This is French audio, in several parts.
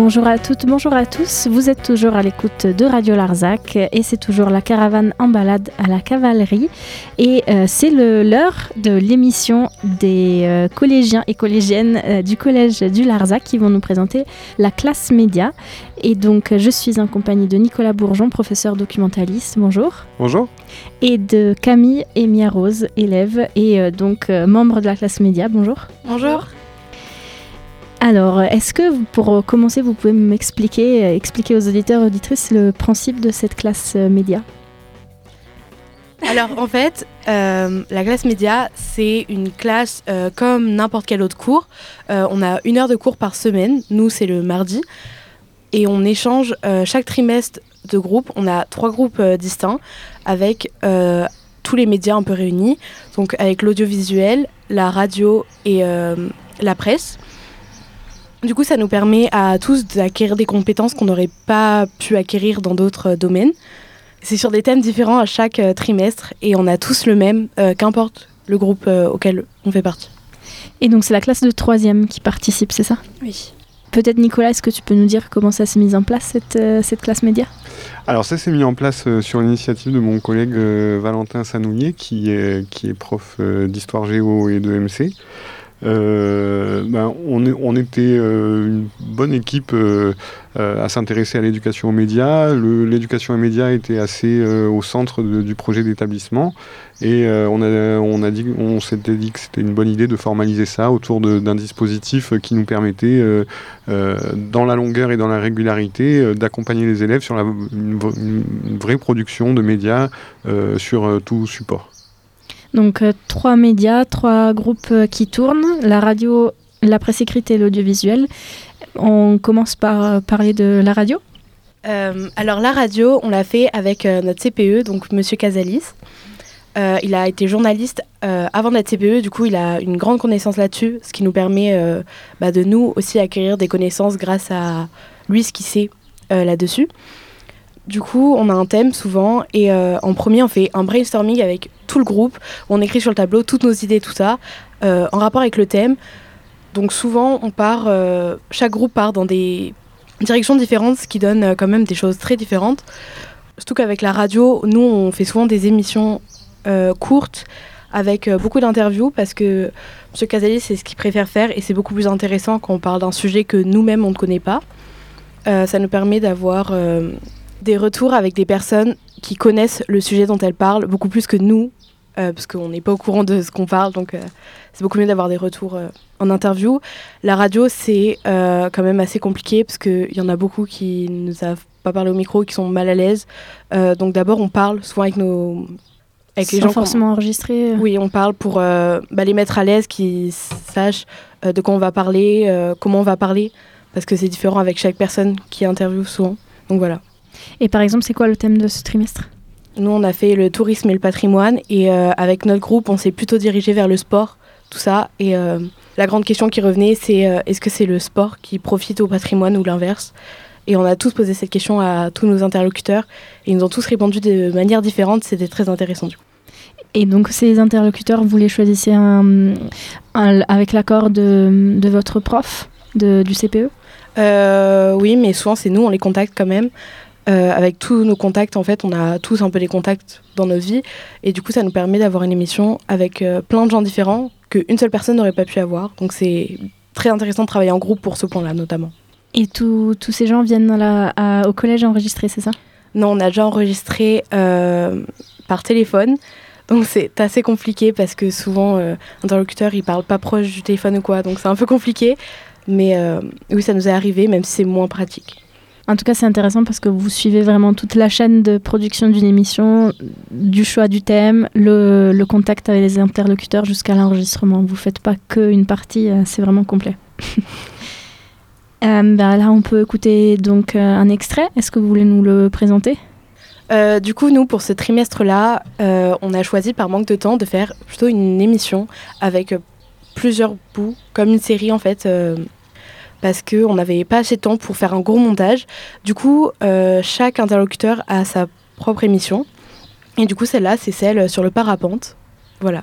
Bonjour à toutes, bonjour à tous. Vous êtes toujours à l'écoute de Radio Larzac et c'est toujours la caravane en balade à la cavalerie. Et c'est l'heure de l'émission des collégiens et collégiennes du collège du Larzac qui vont nous présenter la classe média. Et donc je suis en compagnie de Nicolas Bourgeon, professeur documentaliste. Bonjour. Bonjour. Et de Camille et Mia Rose, élève et donc membre de la classe média. Bonjour. Bonjour. Alors, est-ce que pour commencer, vous pouvez expliquer aux auditeurs et auditrices le principe de cette classe média ? Alors, en fait, la classe média, c'est une classe comme n'importe quel autre cours. On a 1 heure de cours par semaine. Nous, c'est le mardi. Et on échange chaque trimestre de groupes. On a 3 groupes distincts avec tous les médias un peu réunis. Donc, avec l'audiovisuel, la radio et la presse. Du coup, ça nous permet à tous d'acquérir des compétences qu'on n'aurait pas pu acquérir dans d'autres domaines. C'est sur des thèmes différents à chaque trimestre et on a tous le même, qu'importe le groupe auquel on fait partie. Et donc, c'est la classe de 3e qui participe, c'est ça ? Oui. Peut-être, Nicolas, est-ce que tu peux nous dire comment ça s'est mis en place, cette classe média ? Alors ça s'est mis en place sur l'initiative de mon collègue Valentin Sanouillet, qui est prof d'histoire géo et de MC. On était une bonne équipe à s'intéresser à l'éducation aux médias. L'éducation aux médias était assez au centre du projet d'établissement et on s'était dit que c'était une bonne idée de formaliser ça autour d'un dispositif qui nous permettait dans la longueur et dans la régularité d'accompagner les élèves sur une vraie production de médias sur tout support. Donc 3 médias, 3 groupes qui tournent, la radio, la presse écrite et l'audiovisuel. On commence par parler de la radio. Alors la radio, on l'a fait avec notre CPE, donc Monsieur Casalis. Il a été journaliste avant d'être CPE, du coup il a une grande connaissance là-dessus, ce qui nous permet de nous aussi acquérir des connaissances grâce à lui, ce qu'il sait là-dessus. Du coup, on a un thème souvent et en premier, on fait un brainstorming avec tout le groupe. On écrit sur le tableau toutes nos idées, tout ça, en rapport avec le thème. Donc souvent, chaque groupe part dans des directions différentes, ce qui donne quand même des choses très différentes. Surtout qu'avec la radio, nous, on fait souvent des émissions courtes avec beaucoup d'interviews parce que M. Casalis, c'est ce qu'il préfère faire et c'est beaucoup plus intéressant quand on parle d'un sujet que nous-mêmes, on ne connaît pas. Ça nous permet d'avoir des retours avec des personnes qui connaissent le sujet dont elles parlent beaucoup plus que nous, parce qu'on n'est pas au courant de ce qu'on parle, donc c'est beaucoup mieux d'avoir des retours en interview. La radio, c'est quand même assez compliqué, parce qu'il y en a beaucoup qui ne savent pas parler au micro, qui sont mal à l'aise. Donc d'abord, on parle souvent avec les gens. Sans forcément enregistrer. Oui, on parle pour les mettre à l'aise, qu'ils sachent de quoi on va parler, comment on va parler, parce que c'est différent avec chaque personne qui interviewe souvent. Donc voilà. Et par exemple, c'est quoi le thème de ce trimestre ? Nous, on a fait le tourisme et le patrimoine et avec notre groupe, on s'est plutôt dirigé vers le sport, tout ça. Et la grande question qui revenait, c'est est-ce que c'est le sport qui profite au patrimoine ou l'inverse ? Et on a tous posé cette question à tous nos interlocuteurs et ils nous ont tous répondu de manière différente. C'était très intéressant du coup. Et donc, ces interlocuteurs, vous les choisissez avec l'accord de votre prof du CPE ? Oui, mais souvent, c'est nous, on les contacte quand même. Avec tous nos contacts, en fait, on a tous un peu des contacts dans nos vies. Et du coup, ça nous permet d'avoir une émission avec plein de gens différents qu'une seule personne n'aurait pas pu avoir. Donc, c'est très intéressant de travailler en groupe pour ce point-là, notamment. Et tous ces gens viennent au collège enregistrer, c'est ça ? Non, on a déjà enregistré par téléphone. Donc, c'est assez compliqué parce que souvent, l'interlocuteur, il parle pas proche du téléphone ou quoi. Donc, c'est un peu compliqué. Mais oui, ça nous est arrivé, même si c'est moins pratique. En tout cas, c'est intéressant parce que vous suivez vraiment toute la chaîne de production d'une émission, du choix du thème, le contact avec les interlocuteurs jusqu'à l'enregistrement. Vous ne faites pas qu'une partie, c'est vraiment complet. Là, on peut écouter donc un extrait. Est-ce que vous voulez nous le présenter ? Du coup, nous, pour ce trimestre-là, on a choisi par manque de temps de faire plutôt une émission avec plusieurs bouts, comme une série en fait, parce qu'on n'avait pas assez de temps pour faire un gros montage. Du coup, chaque interlocuteur a sa propre émission. Et du coup, celle-là, c'est celle sur le parapente. Voilà.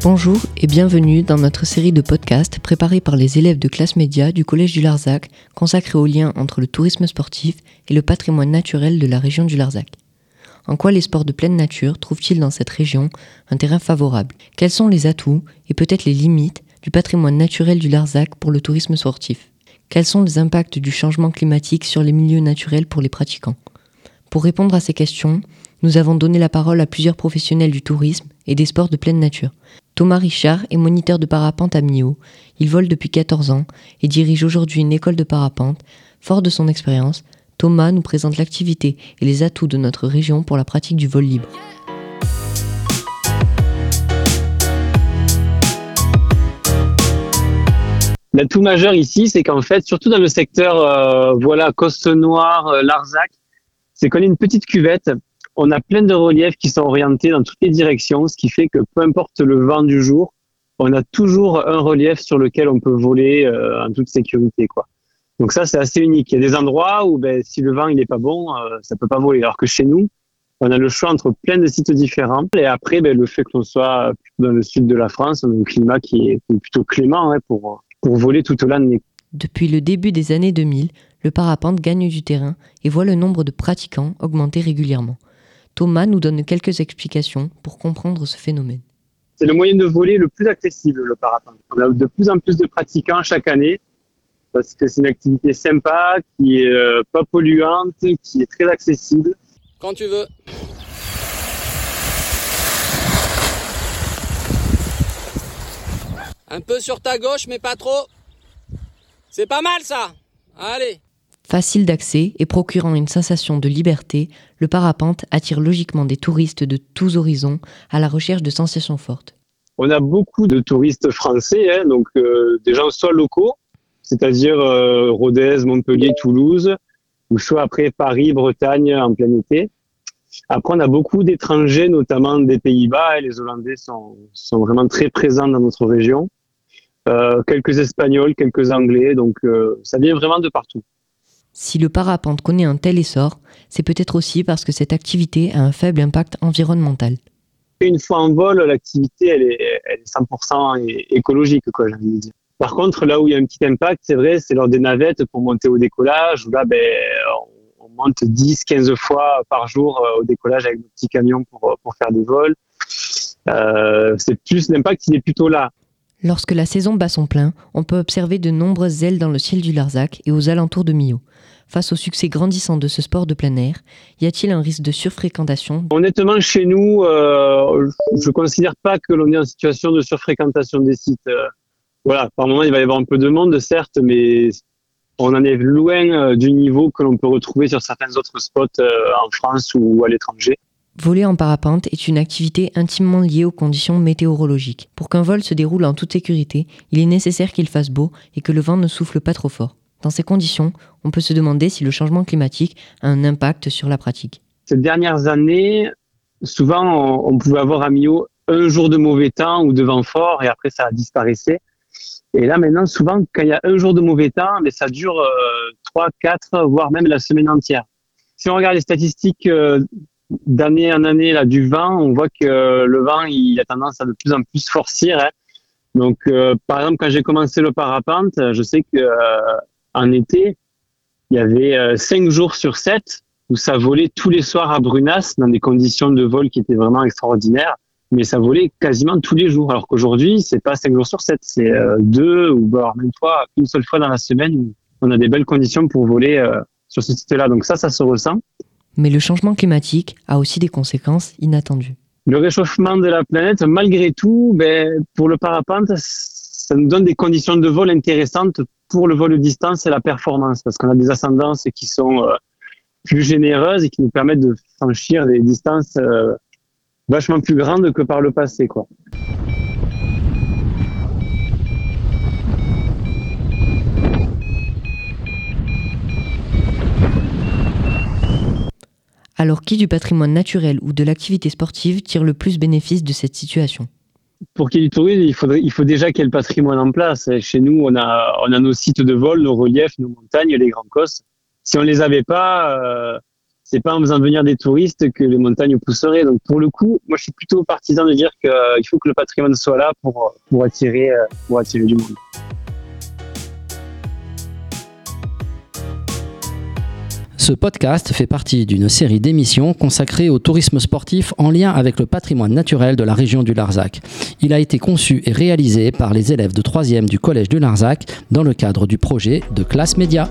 Bonjour et bienvenue dans notre série de podcasts préparés par les élèves de classe média du Collège du Larzac, consacrés au lien entre le tourisme sportif et le patrimoine naturel de la région du Larzac. En quoi les sports de pleine nature trouvent-ils dans cette région un terrain favorable ? Quels sont les atouts et peut-être les limites du patrimoine naturel du Larzac pour le tourisme sportif ? Quels sont les impacts du changement climatique sur les milieux naturels pour les pratiquants ? Pour répondre à ces questions, nous avons donné la parole à plusieurs professionnels du tourisme et des sports de pleine nature. Thomas Richard est moniteur de parapente à Millau. Il vole depuis 14 ans et dirige aujourd'hui une école de parapente. Fort de son expérience, Thomas nous présente l'activité et les atouts de notre région pour la pratique du vol libre. L'atout majeur ici, c'est qu'en fait, surtout dans le secteur Coste-Noire, Larzac, c'est qu'on est une petite cuvette. On a plein de reliefs qui sont orientés dans toutes les directions, ce qui fait que peu importe le vent du jour, on a toujours un relief sur lequel on peut voler en toute sécurité, quoi. Donc ça, c'est assez unique. Il y a des endroits où si le vent il est pas bon, ça peut pas voler. Alors que chez nous, on a le choix entre plein de sites différents. Et après, le fait que l'on soit dans le sud de la France, on a un climat qui est plutôt clément pour voler tout au long de l'année. Depuis le début des années 2000, le parapente gagne du terrain et voit le nombre de pratiquants augmenter régulièrement. Thomas nous donne quelques explications pour comprendre ce phénomène. C'est le moyen de voler le plus accessible, le parapente. On a de plus en plus de pratiquants chaque année parce que c'est une activité sympa, qui est pas polluante, qui est très accessible. Quand tu veux. Un peu sur ta gauche, mais pas trop. C'est pas mal ça. Allez. Facile d'accès et procurant une sensation de liberté, le parapente attire logiquement des touristes de tous horizons à la recherche de sensations fortes. On a beaucoup de touristes français, donc des gens soit locaux, c'est-à-dire Rodez, Montpellier, Toulouse, ou soit après Paris, Bretagne en plein été. Après, on a beaucoup d'étrangers, notamment des Pays-Bas, et les Hollandais sont vraiment très présents dans notre région. Quelques Espagnols, quelques Anglais, donc ça vient vraiment de partout. Si le parapente connaît un tel essor, c'est peut-être aussi parce que cette activité a un faible impact environnemental. Une fois en vol, l'activité elle est 100% écologique, j'ai envie de dire. Par contre, là où il y a un petit impact, c'est vrai, c'est lors des navettes pour monter au décollage, où là, on monte 10-15 fois par jour au décollage avec nos petits camions pour faire des vols. L'impact, il est plutôt là. Lorsque la saison bat son plein, on peut observer de nombreuses ailes dans le ciel du Larzac et aux alentours de Millau. Face au succès grandissant de ce sport de plein air, y a-t-il un risque de surfréquentation ? Honnêtement, chez nous, je ne considère pas que l'on est en situation de surfréquentation des sites. Par moment, il va y avoir un peu de monde, certes, mais on en est loin du niveau que l'on peut retrouver sur certains autres spots en France ou à l'étranger. Voler en parapente est une activité intimement liée aux conditions météorologiques. Pour qu'un vol se déroule en toute sécurité, il est nécessaire qu'il fasse beau et que le vent ne souffle pas trop fort. Dans ces conditions, on peut se demander si le changement climatique a un impact sur la pratique. Ces dernières années, souvent, on pouvait avoir à Millau un jour de mauvais temps ou de vent fort et après ça disparaissait. Et là, maintenant, souvent, quand il y a un jour de mauvais temps, ça dure 3, 4, voire même la semaine entière. Si on regarde les statistiques d'année en année du vent, on voit que le vent il a tendance à de plus en plus forcir. Donc, par exemple, quand j'ai commencé le parapente, je sais que en été, il y avait 5 jours sur 7 où ça volait tous les soirs à Brunas dans des conditions de vol qui étaient vraiment extraordinaires. Mais ça volait quasiment tous les jours. Alors qu'aujourd'hui, c'est pas 5 jours sur 7, c'est 2 ou voire même une seule fois dans la semaine où on a des belles conditions pour voler sur ce site-là. Donc ça se ressent. Mais le changement climatique a aussi des conséquences inattendues. Le réchauffement de la planète, malgré tout, pour le parapente, ça nous donne des conditions de vol intéressantes pour le vol de distance et la performance, parce qu'on a des ascendances qui sont plus généreuses et qui nous permettent de franchir des distances vachement plus grandes que par le passé, quoi. Alors, qui du patrimoine naturel ou de l'activité sportive tire le plus bénéfice de cette situation ? Pour qu'il y ait du tourisme, il faut déjà qu'il y ait le patrimoine en place. Chez nous, on a nos sites de vol, nos reliefs, nos montagnes, les grands cosses. Si on les avait pas, c'est pas en faisant venir des touristes que les montagnes pousseraient. Donc pour le coup, moi je suis plutôt partisan de dire qu'il faut que le patrimoine soit là pour attirer du monde. Ce podcast fait partie d'une série d'émissions consacrées au tourisme sportif en lien avec le patrimoine naturel de la région du Larzac. Il a été conçu et réalisé par les élèves de 3e du Collège du Larzac dans le cadre du projet de Classe Média.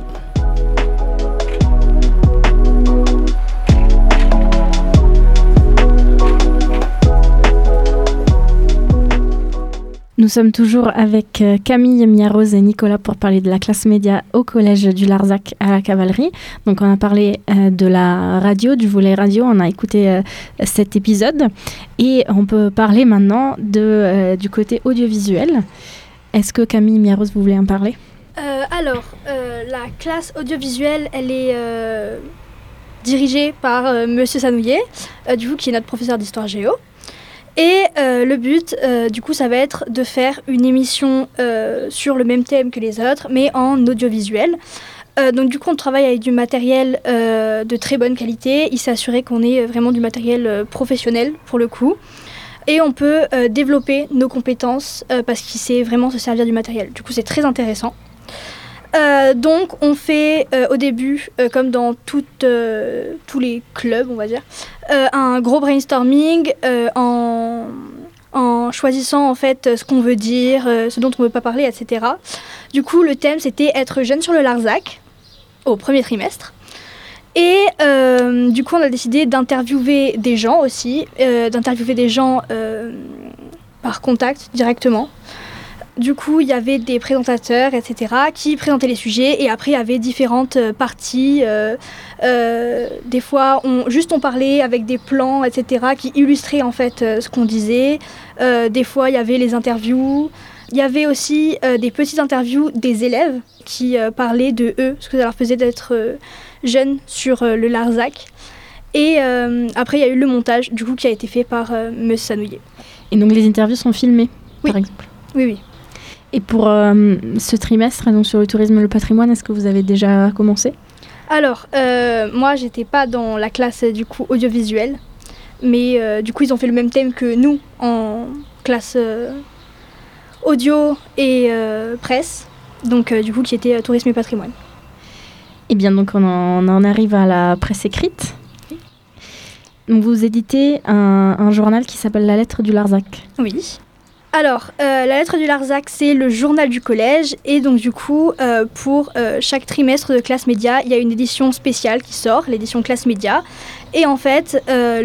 Nous sommes toujours avec Camille, Mia-Rose et Nicolas pour parler de la classe média au Collège du Larzac à la Cavalerie. Donc on a parlé de la radio, du volet radio, on a écouté cet épisode et on peut parler maintenant du côté audiovisuel. Est-ce que Camille, Mia-Rose, vous voulez en parler ? La classe audiovisuelle, elle est dirigée par Monsieur Sanouillet, qui est notre professeur d'histoire géo. Et le but, ça va être de faire une émission sur le même thème que les autres, mais en audiovisuel. On travaille avec du matériel de très bonne qualité. Il s'est assuré qu'on ait vraiment du matériel professionnel, pour le coup. Et on peut développer nos compétences parce qu'il sait vraiment se servir du matériel. Du coup, c'est très intéressant. On fait au début, comme dans tous les clubs, on va dire, un gros brainstorming en choisissant en fait ce qu'on veut dire, ce dont on ne veut pas parler, etc. Du coup, le thème, c'était être jeune sur le Larzac au premier trimestre. Et on a décidé d'interviewer des gens aussi, par contact directement. Du coup, il y avait des présentateurs, etc., qui présentaient les sujets. Et après, il y avait différentes parties. Des fois, on parlait avec des plans, etc., qui illustraient en fait ce qu'on disait. Des fois, il y avait les interviews. Il y avait aussi des petites interviews des élèves qui parlaient de eux, ce que ça leur faisait d'être jeunes sur le Larzac. Et après, il y a eu le montage, du coup, qui a été fait par M. Sanouillet. Et donc, les interviews sont filmées, oui. Par exemple ? Oui. Et pour ce trimestre, donc sur le tourisme et le patrimoine, est-ce que vous avez déjà commencé ? Alors, moi, j'étais pas dans la classe du coup audiovisuelle, mais du coup, ils ont fait le même thème que nous en classe audio et presse, donc du coup, qui était tourisme et patrimoine. Eh bien, donc on en arrive à la presse écrite. Oui. Donc, vous éditez un journal qui s'appelle La Lettre du Larzac. Oui. Alors, la lettre du Larzac, c'est le journal du collège. Et donc, du coup, pour chaque trimestre de classe média, il y a une édition spéciale qui sort, l'édition classe média. Et en fait,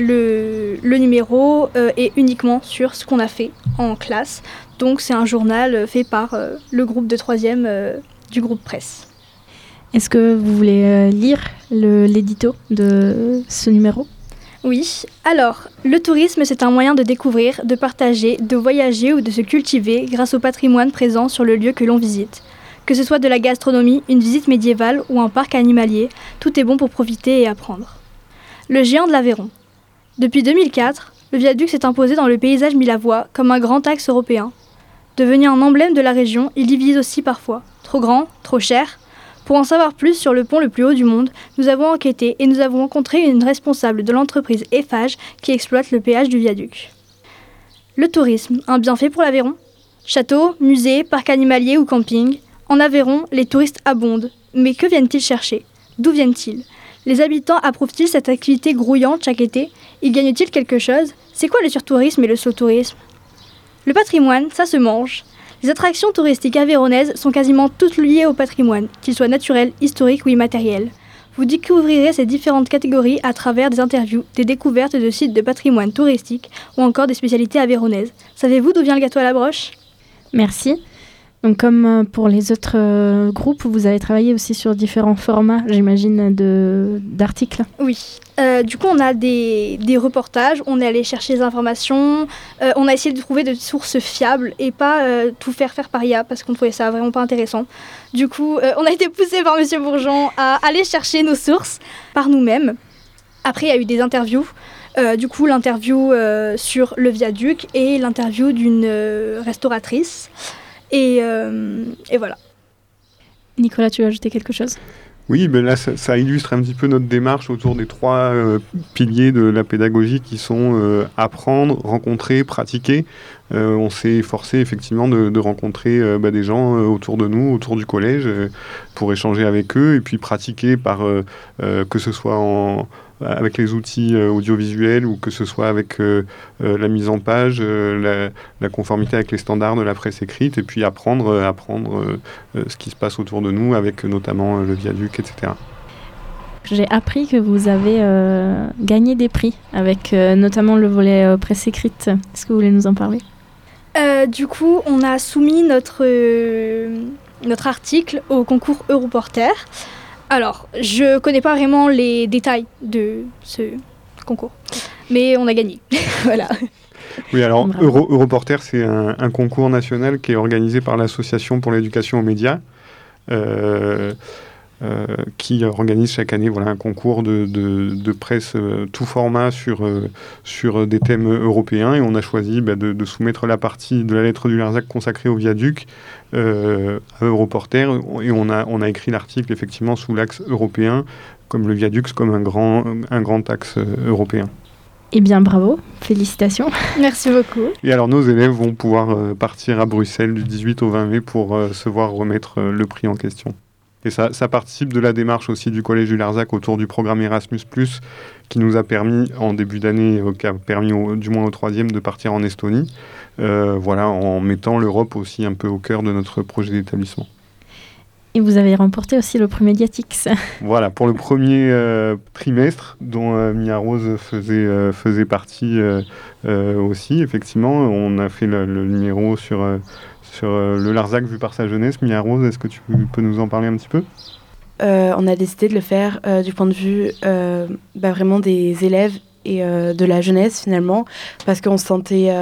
le numéro est uniquement sur ce qu'on a fait en classe. Donc, c'est un journal fait par le groupe de 3e du groupe presse. Est-ce que vous voulez lire l'édito de ce numéro ? Oui, alors, le tourisme, c'est un moyen de découvrir, de partager, de voyager ou de se cultiver grâce au patrimoine présent sur le lieu que l'on visite. Que ce soit de la gastronomie, une visite médiévale ou un parc animalier, tout est bon pour profiter et apprendre. Le géant de l'Aveyron. Depuis 2004, le viaduc s'est imposé dans le paysage milavois comme un grand axe européen. Devenu un emblème de la région, il divise aussi parfois. Trop grand, trop cher. Pour en savoir plus sur le pont le plus haut du monde, nous avons enquêté et nous avons rencontré une responsable de l'entreprise Eiffage qui exploite le péage du viaduc. Le tourisme, un bienfait pour l'Aveyron ? Châteaux, musées, parcs animaliers ou camping. En Aveyron, les touristes abondent. Mais que viennent-ils chercher ? D'où viennent-ils ? Les habitants approuvent-ils cette activité grouillante chaque été ? Y gagnent-ils quelque chose ? C'est quoi le surtourisme et le slow-tourisme ? Le patrimoine, ça se mange. Les attractions touristiques aveyronnaises sont quasiment toutes liées au patrimoine, qu'il soit naturel, historique ou immatériel. Vous découvrirez ces différentes catégories à travers des interviews, des découvertes de sites de patrimoine touristique ou encore des spécialités aveyronnaises. Savez-vous d'où vient le gâteau à la broche ? Merci. Donc comme pour les autres groupes, vous avez travaillé aussi sur différents formats, j'imagine, d'articles. Oui. Du coup, on a des reportages, on est allé chercher des informations, on a essayé de trouver des sources fiables et pas tout faire par IA parce qu'on trouvait ça vraiment pas intéressant. Du coup, on a été poussé par Monsieur Bourgeon à aller chercher nos sources par nous-mêmes. Après, il y a eu des interviews. Du coup, l'interview sur le viaduc et l'interview d'une restauratrice. Et voilà. Nicolas, tu veux ajouter quelque chose ? Oui, ben là, ça illustre un petit peu notre démarche autour des 3 piliers de la pédagogie qui sont apprendre, rencontrer, pratiquer. On s'est efforcé effectivement de rencontrer des gens autour de nous, autour du collège, pour échanger avec eux et puis pratiquer que ce soit avec les outils audiovisuels ou que ce soit avec la mise en page, la conformité avec les standards de la presse écrite, et puis apprendre ce qui se passe autour de nous avec notamment le viaduc, etc. J'ai appris que vous avez gagné des prix avec notamment le volet presse écrite. Est-ce que vous voulez nous en parler ? Du coup, on a soumis notre article au concours Europorter. Alors, je connais pas vraiment les détails de ce concours, mais on a gagné. Voilà. Oui, alors Europorter, c'est un concours national qui est organisé par l'Association pour l'éducation aux médias, qui organise chaque année un concours de presse tout format sur des thèmes européens. Et on a choisi de soumettre la partie de la lettre du Larzac consacrée au viaduc à Europorter. Et on a écrit l'article effectivement sous l'axe européen, comme le viaduc, comme un grand axe européen. Eh bien, bravo, félicitations. Merci beaucoup. Et alors, nos élèves vont pouvoir partir à Bruxelles du 18 au 20 mai pour se voir remettre le prix en question. Et ça participe de la démarche aussi du Collège du Larzac autour du programme Erasmus+, qui nous a permis, en début d'année, qui a permis du moins au 3e de partir en Estonie, en mettant l'Europe aussi un peu au cœur de notre projet d'établissement. Et vous avez remporté aussi le prix Mediatix. Voilà, pour le premier trimestre, dont Mia Rose faisait partie aussi, effectivement. On a fait le numéro sur le Larzac vu par sa jeunesse. Mia Rose, est-ce que tu peux nous en parler un petit peu ? On a décidé de le faire du point de vue vraiment des élèves et de la jeunesse finalement, parce qu'on se sentait...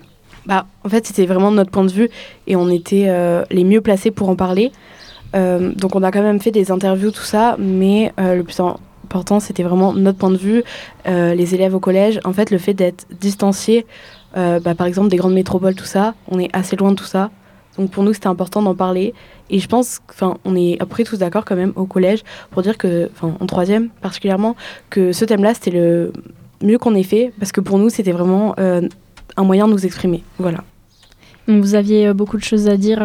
en fait, c'était vraiment notre point de vue et on était les mieux placés pour en parler. Donc on a quand même fait des interviews, tout ça, mais le plus important, c'était vraiment notre point de vue, les élèves au collège. En fait, le fait d'être distanciés, par exemple des grandes métropoles, tout ça, on est assez loin de tout ça. Donc pour nous, c'était important d'en parler. Et je pense, on est après tous d'accord quand même au collège pour dire que, en 3e particulièrement, que ce thème-là, c'était le mieux qu'on ait fait, parce que pour nous, c'était vraiment un moyen de nous exprimer. Voilà. Donc vous aviez beaucoup de choses à dire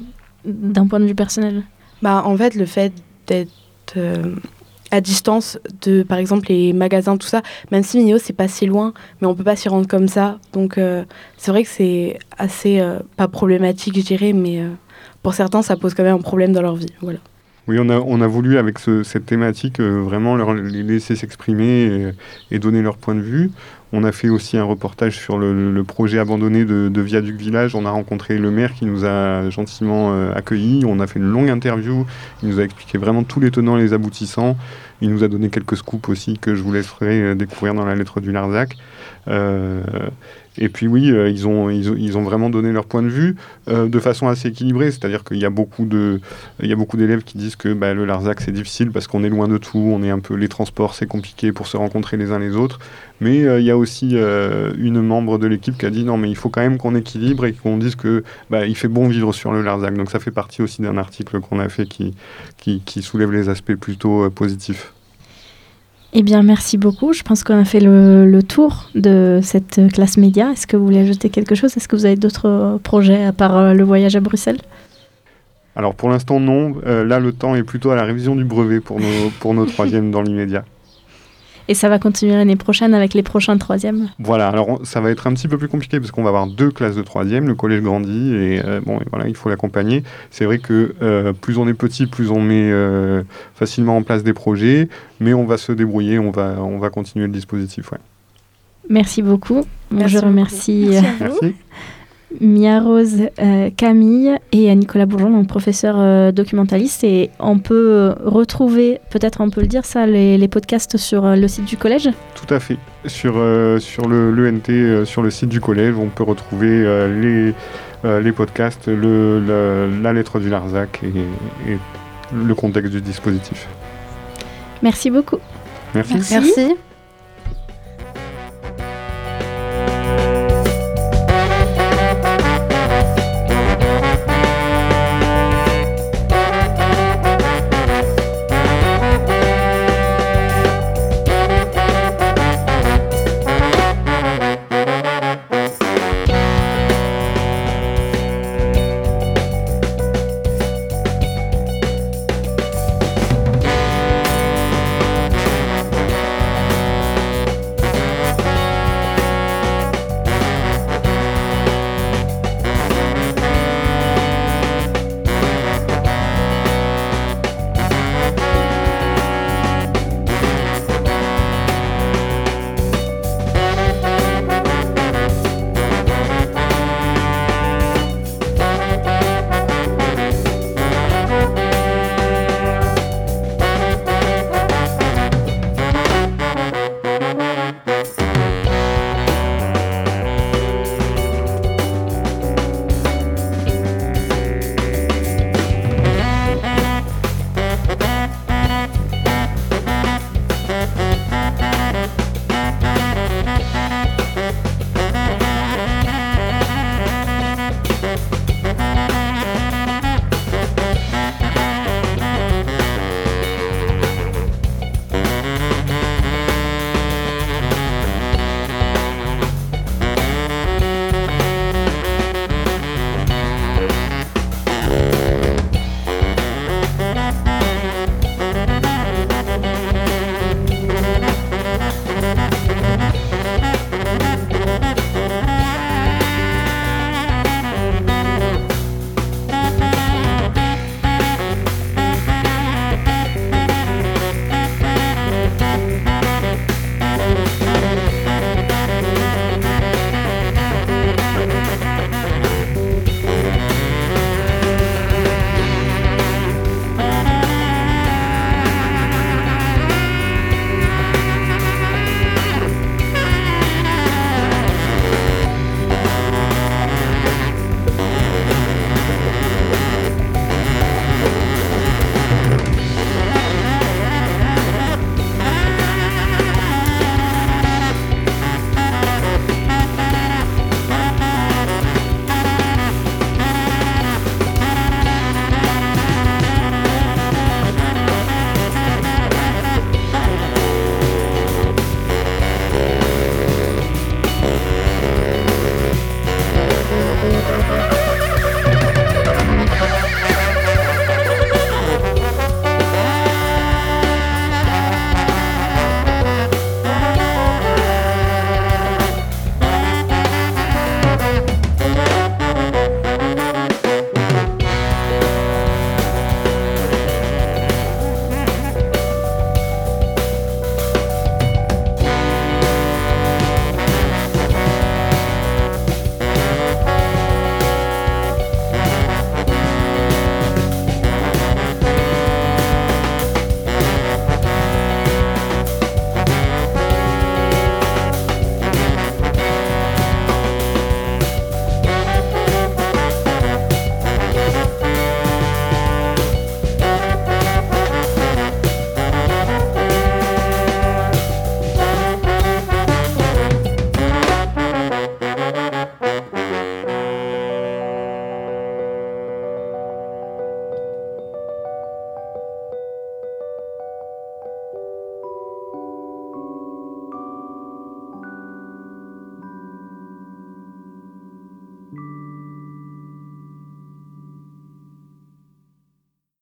d'un point de vue personnel. En fait, le fait d'être à distance de, par exemple, les magasins, tout ça, même si Millau, c'est pas si loin, mais on peut pas s'y rendre comme ça. Donc, c'est vrai que c'est assez, pas problématique, je dirais, mais pour certains, ça pose quand même un problème dans leur vie. Voilà. Oui, on a voulu, avec cette thématique, vraiment les laisser s'exprimer et donner leur point de vue. On a fait aussi un reportage sur le projet abandonné de Viaduc Village. On a rencontré le maire qui nous a gentiment accueillis. On a fait une longue interview. Il nous a expliqué vraiment tous les tenants et les aboutissants. Il nous a donné quelques scoops aussi que je vous laisserai découvrir dans la lettre du Larzac. Et puis oui, ils ont vraiment donné leur point de vue de façon assez équilibrée. C'est-à-dire qu'il y a beaucoup d'élèves qui disent que le Larzac c'est difficile parce qu'on est loin de tout, les transports c'est compliqué pour se rencontrer les uns les autres. Mais il y a aussi une membre de l'équipe qui a dit non mais il faut quand même qu'on équilibre et qu'on dise que il fait bon vivre sur le Larzac. Donc ça fait partie aussi d'un article qu'on a fait qui soulève les aspects plutôt positifs. Eh bien, merci beaucoup. Je pense qu'on a fait le tour de cette classe média. Est-ce que vous voulez ajouter quelque chose ? Est-ce que vous avez d'autres projets à part le voyage à Bruxelles ? Alors, pour l'instant, non. Là, le temps est plutôt à la révision du brevet pour nos 3e dans l'immédiat. Et ça va continuer l'année prochaine avec les prochains 3e ? Voilà, alors ça va être un petit peu plus compliqué parce qu'on va avoir 2 classes de 3e, le collège grandit et il faut l'accompagner. C'est vrai que plus on est petit, plus on met facilement en place des projets, mais on va se débrouiller, on va continuer le dispositif. Ouais. Merci beaucoup. Merci Je remercie Merci. Mia Rose, Camille et Nicolas Bourgeon, donc professeur documentaliste. Et on peut retrouver, peut-être on peut le dire ça, les podcasts sur le site du collège ? Tout à fait. Sur l'ENT, sur le site du collège, on peut retrouver les podcasts, la lettre du Larzac et le contexte du dispositif. Merci beaucoup. Merci. Merci.